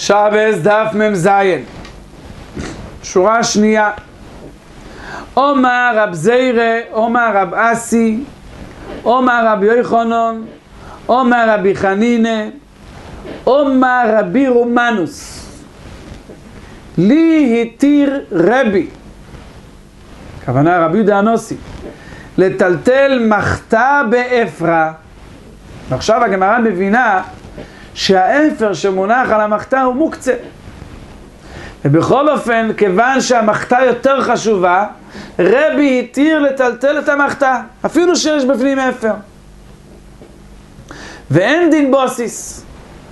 שבס דף ממזיין, שורה שנייה. אומר רב זיירה, אומר רב אסי, אומר רב יוחנן, אומר רבי חנינה, אומר רבי רומנוס, לי התיר רבי, כוונה רבי יהודה הנוסי, לטלטל מחתה באפרה. ועכשיו הגמרא מבינה שהאפר שמונח על המחתה הוא מוקצה. ובכל אופן, כיוון שהמחתה יותר חשובה, רבי התיר לטלטל את המחתה, אפילו שיש בפנים אפר. ואין דין בוסיס.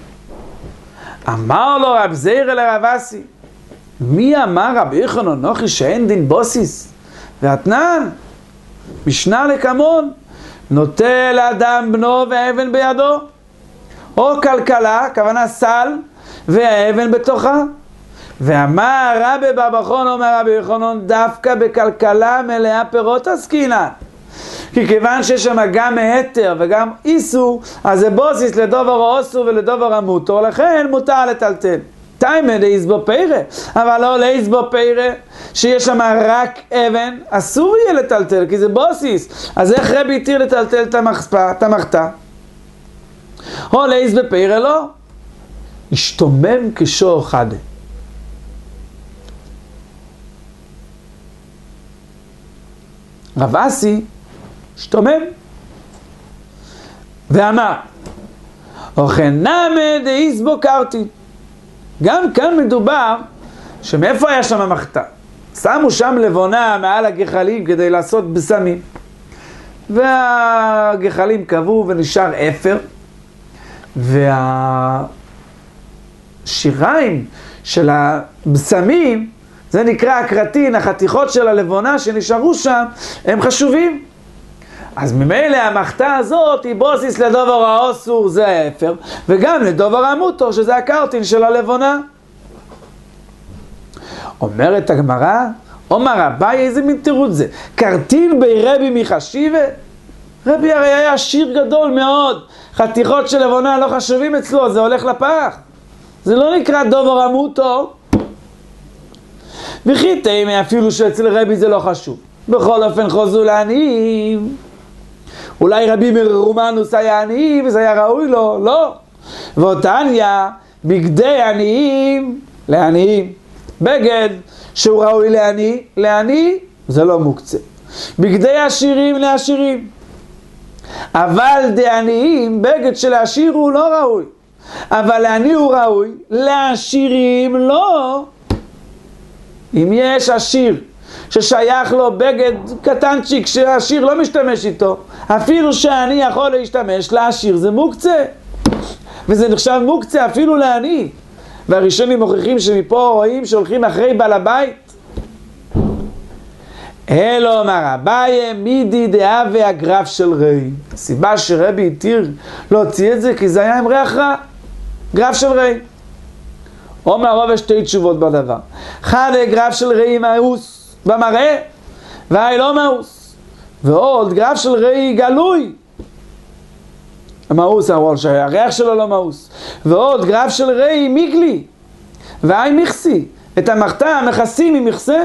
אמר לו רב זיירה לרב אסי, מי אמר רבי יוחנן נוחי שאין דין בוסיס? ואתנן, משנה לקמון, נוטל אדם בנו והאבן בידו, או כלכלה, כוונה סל, והאבן בתוכה. ואמר רבי בבחון, אומר רבי יוחנן, דווקא בכלכלה מלאה פירות עסקינן. כי כיוון שיש שם גם היתר וגם איסור, אז זה בוסיס לדובר האוסור ולדובר המותר, לכן מותר לטלטל. תימא דאיזבו פיירה, אבל לא לאיזבו פיירה, שיש שם רק אבן, אסור יהיה לטלטל, כי זה בוסיס. אז איך רבי התיר לטלטל את המחתה? או לאיזבו פיירה לא. השתומם כשור חדה. רב אסי השתומם ואמר, אוכנמה דאיזבו קרטין. גם כאן מדובר שמאיפה היה שם המחתה? שמו שם לבונה מעל הגחלים כדי לעשות בשמים, והגחלים קבעו ונשאר אפר, והשיריים של הבשמים, זה נקרא הקרטין, החתיכות של הלבונה שנשארו שם, הם חשובים. אז ממילא המחתה הזאת היא בוסיס לדובר האוסור, זה האפר, וגם לדובר המותר, שזה הקרטין של הלבונה. אומרת הגמרא, אומר אביי, איזה מין תירוץ זה? קרטין בי רבי מחשיבה? רבי הרי היה עשיר גדול מאוד, חתיכות של לבונה לא חשובים אצלו, זה הולך לפח. זה לא נקרא דובר המותר. וכי תימא אפילו שאצל רבי זה לא חשוב. בכל אופן חוזו לעניים. אולי רבי רומנוס היה עני וזה היה ראוי לו, לא. ואותניה, בגדי עניים לעניים. בגד שהוא ראוי לעני, לעני זה לא מוקצה. בגדי עשירים לעשירים. אבל דעניים, בגד של העשיר הוא לא ראוי. אבל לעני הוא ראוי, לעשירים לא. אם יש עשיר ששייך לו בגד קטנצ'יק שהעשיר לא משתמש איתו, אפילו שאני יכול להשתמש, לעשיר זה מוקצה. וזה נחשב מוקצה אפילו לעני. והראשונים מוכיחים שמפה רואים שהולכים אחרי בעל הבית. אלו אמר אביי, מידי דעה והגרף של רי. הסיבה שרבי התיר להוציא את זה כי זה היה עם ריח רע. גרף של רי. אומר רוב שתי תשובות בדבר. אחד גרף של ראי מאוס במראה, והי לא מאוס. ועוד גרף של ראי גלוי. מאוס, הריח שלו לא מאוס. ועוד גרף של ראי מיגלי, והי מכסי. את המחתה מכסים עם מכסה.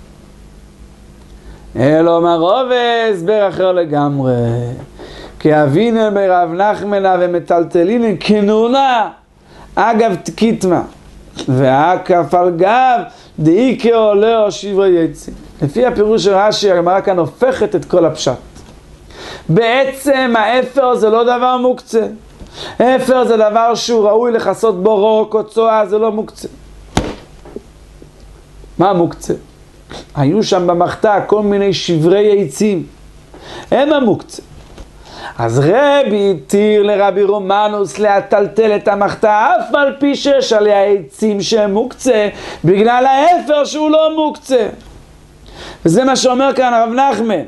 אלו אומר רוב הסבר אחר לגמרי. כי אבינו ברב נחמנה ומטלטלין כנונה אגב תקיטמה. והקף על גב דאיקה עולה או שברי יצי. לפי הפירוש של רש"י, הגמרא כאן הופכת את כל הפשט. בעצם האפר זה לא דבר מוקצה. אפר זה דבר שהוא ראוי לחסות בו רוק או צועה, זה לא מוקצה. מה מוקצה? היו שם במחתה כל מיני שברי עצים. הם המוקצה. אז רבי התיר לרבי רומנוס להטלטל את המחתה אף על פי שיש עליה עצים שהם מוקצה, בגלל האפר שהוא לא מוקצה. וזה מה שאומר כאן רב נחמן.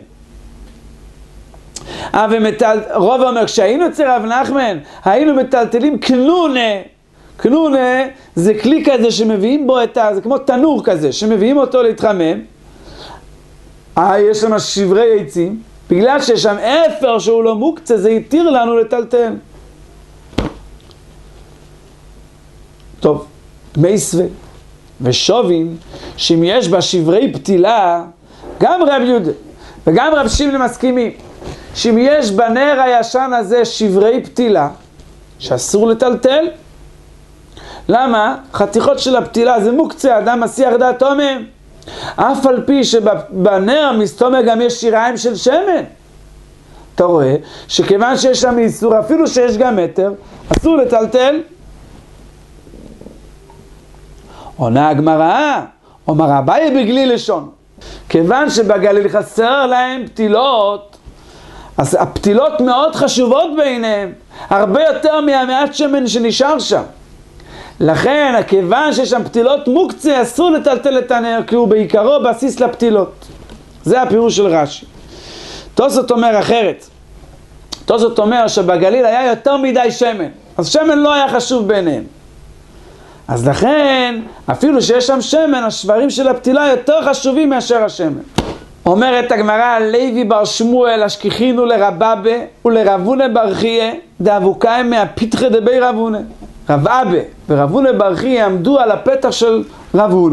רוב אומר, כשהיינו אצל רב נחמן, היינו מטלטלים קנונה. קנונה זה כלי כזה שמביאים בו זה כמו תנור כזה, שמביאים אותו להתחמם. יש שם שברי עצים. בגלל שיש שם אפר שהוא לא מוקצה, זה יתיר לנו לטלטל. טוב, מייסווה ושובים, שאם יש בה שברי פתילה, גם רב יהודה וגם רב שמעון מסכימים, שאם יש בנר הישן הזה שברי פתילה, שאסור לטלטל. למה? חתיכות של הפתילה זה מוקצה, אדם מסיח דעתו מהם. אף על פי שבנר המסתומר גם יש שיריים של שמן. אתה רואה שכיוון שיש שם איסור, אפילו שיש גם מטר, אסור לטלטל. עונה הגמרא, אומר אביי בגלי לשון, כיוון שבגליל חסר להם פתילות, אז הפתילות מאוד חשובות בעיניהם, הרבה יותר מהמעט שמן שנשאר שם. לכן, כיוון שיש שם פתילות מוקצה, אסור לטלטל את הנר, כי הוא בעיקרו בסיס לפתילות. זה הפירוש של רש"י. תוספות אומר אחרת. תוספות אומר שבגליל היה יותר מדי שמן, אז שמן לא היה חשוב בעיניהם. אז לכן, אפילו שיש שם שמן, השברים של הפתילה יותר חשובים מאשר השמן. אומרת הגמרא, לוי בר שמואל השכיחינו לרבבה ולרבונה בר חייא דאבוקאים מהפתחי דבי רבונה. רבבה ורבונה בר חייא עמדו על הפתח של רבונה,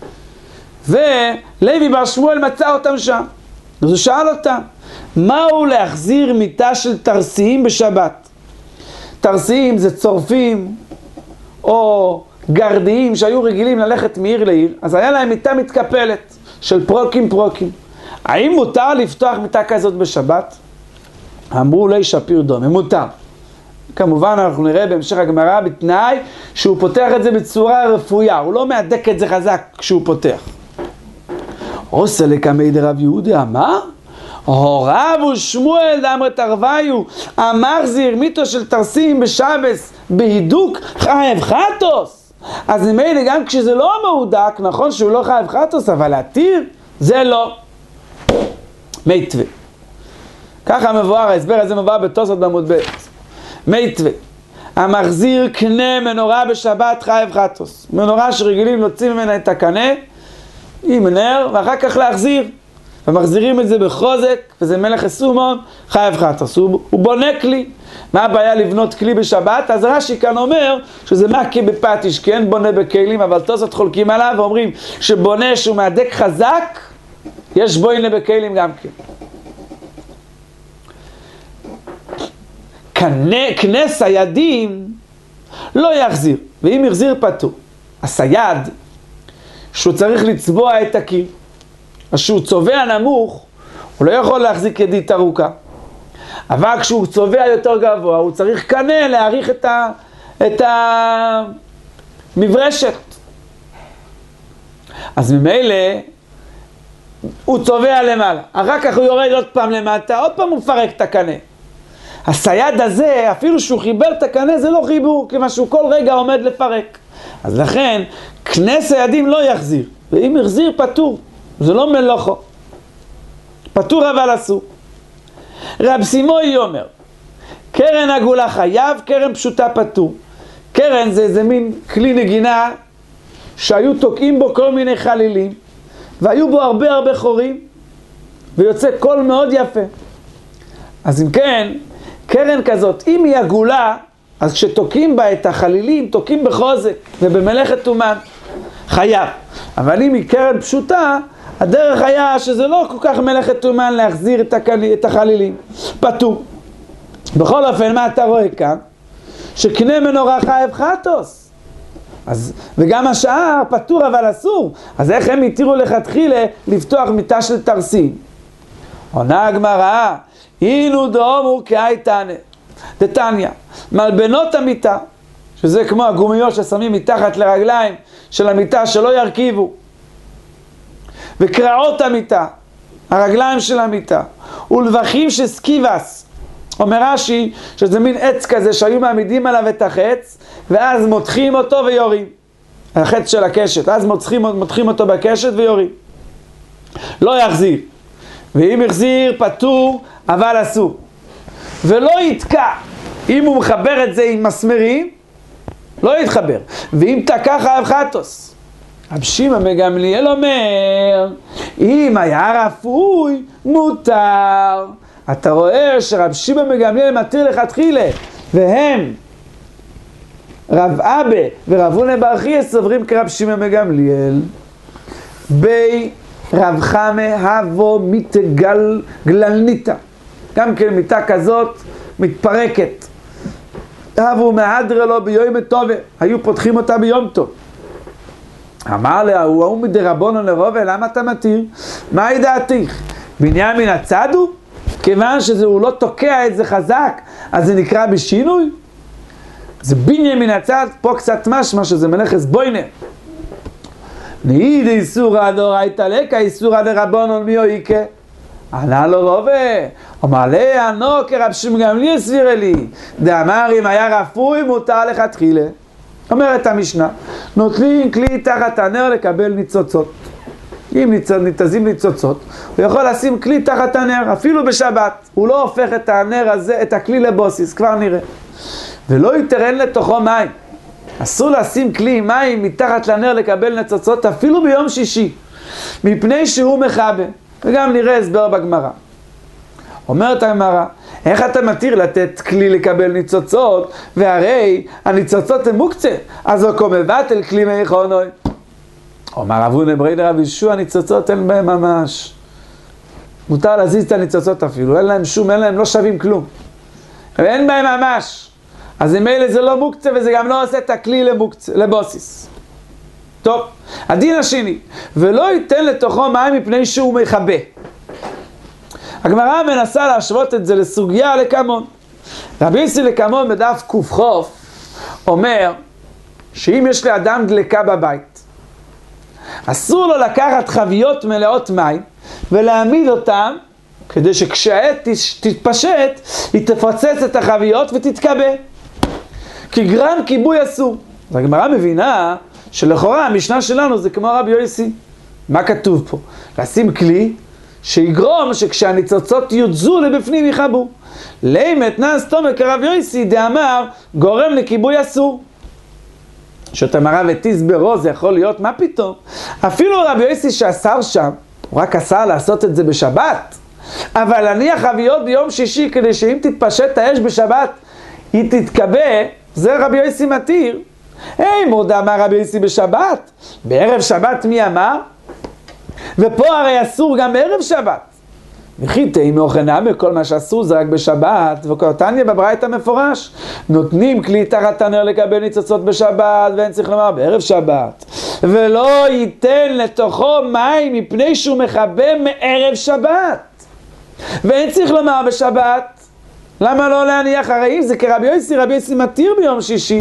ולוי בר שמואל מצא אותם שם. אז הוא שאל אותם, מהו להחזיר מיטה של תרסיים בשבת? תרסיים זה צורפים או גרדיים שהיו רגילים ללכת מעיר לעיר, אז היה להם מיטה מתקפלת של פרוקים. האם מותר לפתוח מיטה כזאת בשבת? אמרו לי שפיר דומה, מותר. כמובן אנחנו נראה בהמשך הגמרא בתנאי שהוא פותח את זה בצורה רפויה, הוא לא מהדק את זה חזק כשהוא פותח. עושה לקמי דרב יהודה אמר, הוריו ושמואל דאמרת ערוויו, המחזיר מיתו של תרסים בשבס בהידוק חייב חטוס. אז ממילא גם כשזה לא מהודק, נכון שהוא לא חייב חטוס, אבל להתיר זה לא. מיתווה. ככה מבואר, ההסבר הזה מבואר בתוספות בעמוד ב'. מיתווה. המחזיר קנה מנורה בשבת חייב חטוס. מנורה שרגילים להוציא ממנה את הקנה עם נר ואחר כך להחזיר. ומחזירים את זה בחוזק, וזה מלך הסומון, חייב חטוס. הוא בונה כלי. מה הבעיה לבנות כלי בשבת? אז רש"י כאן אומר שזה מכה בפטיש, כי אין בונה בכלים, אבל תוספות חולקים עליו ואומרים שבונה שהוא מהדק חזק, יש בוינה בכלים גם כן. קנה סיידים לא יחזיר, ואם יחזיר פטור. הסייד, שהוא צריך לצבוע את הקיר, אז שהוא צובע נמוך, הוא לא יכול להחזיק ידית ארוכה. אבל כשהוא צובע יותר גבוה, הוא צריך קנה להאריך את המברשת. אז ממילא, הוא צובע למעלה. אחר כך הוא יורד עוד פעם למטה, עוד פעם הוא מפרק את הקנה. הסייד הזה, אפילו שהוא חיבר את הקנה, זה לא חיבור, כיוון שהוא כל רגע עומד לפרק. אז לכן, קנה סיידים לא יחזיר. ואם יחזיר פטור, זה לא מלוכו. פטור אבל אסור. רב סימוי אומר, קרן עגולה חייב, קרן פשוטה פטור. קרן זה איזה מין כלי נגינה שהיו תוקעים בו כל מיני חלילים, והיו בו הרבה חורים, ויוצא קול מאוד יפה. אז אם כן, קרן כזאת, אם היא עגולה, אז כשתוקעים בה את החלילים, תוקעים בחוזק ובמלאכת אומן, חייב. אבל אם היא קרן פשוטה, הדרך היה שזה לא כל כך מלאכת אומן להחזיר את החלילים. פטור. בכל אופן, מה אתה רואה כאן? שקנה מנורה חייב חטוס. וגם השאר פטור אבל אסור. אז איך הם התירו לכתחילה לפתוח מיטה של תרסים? עונה הגמרא, אינו דאמרו כאי תנא. דתניא, מלבנות המיטה, שזה כמו הגומיות ששמים מתחת לרגליים של המיטה שלא ירכיבו, וקרעות המיטה, הרגליים של המיטה, ולבחים שסקיבס, אומר רש"י שזה מין עץ כזה שהיו מעמידים עליו את החץ, ואז מותחים אותו ויורים, החץ של הקשת, אז מותחים אותו בקשת ויורים. לא יחזיר, ואם יחזיר פטור אבל אסור, ולא יתקע. אם הוא מחבר את זה עם מסמרים, לא יתחבר, ואם תקע חייב חטוס. רבי שמעון בן גמליאל אומר, אם היה רפוי, מותר. אתה רואה שרבי שמעון בן גמליאל מתיר לכתחילה, והם רב אבא ורב הונא בר חייא סוברים כרב שמעון בן גמליאל. בי רב חמא הבו מתגלניתא, גם כן מיטה כזאת מתפרקת. הבו מהדרה לו ביום טובה, היו פותחים אותה ביום טוב. אמר לה, הוא מדרבנן לרובה, למה אתה מתיר? מהי דעתך? בניין מן הצד הוא? כיוון שהוא לא תוקע את זה חזק, אז זה נקרא בשינוי? זה בניין מן הצד, פה קצת משמע שזה מלאכת בוינר. נהיד איסורא דאורייתא לקא איסורא דרבנן מי אויקה. ענה לו רובה, אמר לה, ענו כרב שמעון בן גמליאל הסביר לי, דאמר אם היה רפוי מותר לכתחילה. אומרת המשנה, נוטלים כלי תחת הנר לקבל ניצוצות. אם ניתזים ניצוצות, הוא יכול לשים כלי תחת הנר, אפילו בשבת. הוא לא הופך את הנר הזה, את הכלי לבוסיס, כבר נראה. ולא יתרן לתוכו מים. אסור לשים כלי עם מים מתחת לנר לקבל ניצוצות, אפילו ביום שישי, מפני שהוא מכבה. וגם נראה הסבר בגמרא. אומרת הגמרא, איך אתה מתיר לתת כלי לקבל ניצוצות, והרי הניצוצות הם מוקצה, אז הוא מבטל כלי מיכונוי. אומר רב הונא ברי דרב ישוע, הניצוצות אין בהם ממש. מותר להזיז את הניצוצות אפילו, אין להם שום, אין להם, לא שווים כלום. ואין בהם ממש. אז אם אלה זה לא מוקצה, וזה גם לא עושה את הכלי לבוסיס. טוב, הדין השני, ולא ייתן לתוכו מים מפני שהוא מכבה. הגמרא מנסה להשוות את זה לסוגיה לקמון. רבי יוסי לקמון בדף קוף אומר שאם יש לאדם דלקה בבית, אסור לו לקחת חביות מלאות מים ולהעמיד אותם כדי שכשהעת תתפשט היא תפוצץ את החביות ותתקבה. כי גרם כיבוי אסור. אז הגמרא מבינה שלכאורה המשנה שלנו זה כמו רבי יוסי. מה כתוב פה? לשים כלי שיגרום שכשהניצוצות יוצאו לבפנים יכבו. לימת נס תומר כרב יוסי דאמר גורם לכיבוי אסור. שאתה מראה ותסברו זה יכול להיות, מה פתאום? אפילו רבי יוסי שאסר שם, הוא רק אסר לעשות את זה בשבת, אבל להניח חביות ביום שישי כדי שאם תתפשט האש בשבת היא תתקבה, זה רבי יוסי מתיר. היי, מודה אמר רבי יוסי בשבת, בערב שבת מי אמר? ופה הרי אסור גם בערב שבת. וכי תהי מאוכנם, כל מה שאסור זה רק בשבת, וכותניה בברייתא מפורש, נותנים כלי תחת הנר לקבל ניצוצות בשבת, ואין צריך לומר בערב שבת. ולא ייתן לתוכו מים מפני שהוא מכבה מערב שבת. ואין צריך לומר בשבת. למה לא להניח? הרי אם זה כרבי יוסי, רבי יוסי מתיר ביום שישי.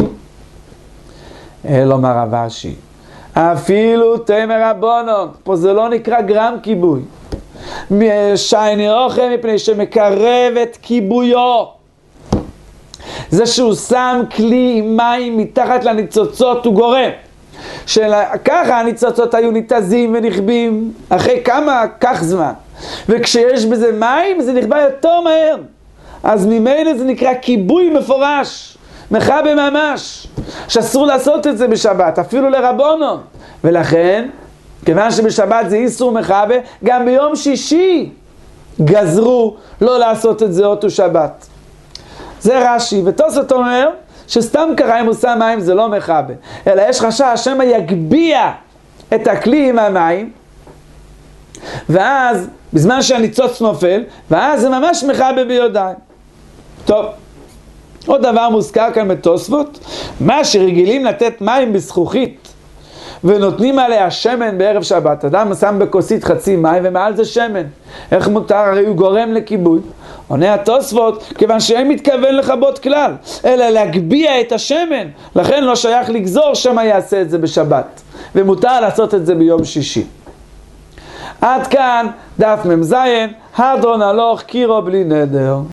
אלא רב אשי, אפילו תמר רבנן, פה זה לא נקרא גרם כיבוי. שייני אוכל מפני שמקרב את כיבויו. זה שהוא שם כלי עם מים מתחת לניצוצות הוא גורם. ככה הניצוצות היו ניתזים ונכבים אחרי כך זמן. וכשיש בזה מים זה נכבה יותר מהר. אז ממילא זה נקרא כיבוי מפורש. מכבה ממש. שאסור לעשות את זה בשבת, אפילו לרבנן. ולכן, כיוון שבשבת זה איסור מכבה, גם ביום שישי גזרו לא לעשות את זה אותו שבת. זה רש"י, ותוספות אומר שסתם קרה אם הוא שם מים זה לא מכבה, אלא יש חשש שמא יגביה את הכלי עם המים, ואז בזמן שהניצוץ נופל, ואז זה ממש מכבה בידיים. טוב, עוד דבר מוזכר כאן בתוספות, מה שרגילים לתת מים בזכוכית, ונותנים עליה שמן בערב שבת. אדם שם בכוסית חצי מים ומעל זה שמן. איך מותר? הרי הוא גורם לכיבוי. עונה התוספות, כיוון שאין מתכוון לכבות כלל, אלא להגביה את השמן. לכן לא שייך לגזור שמה יעשה את זה בשבת. ומותר לעשות את זה ביום שישי. עד כאן דף ממזיין, הדרון הלוך קירו בלי נדר.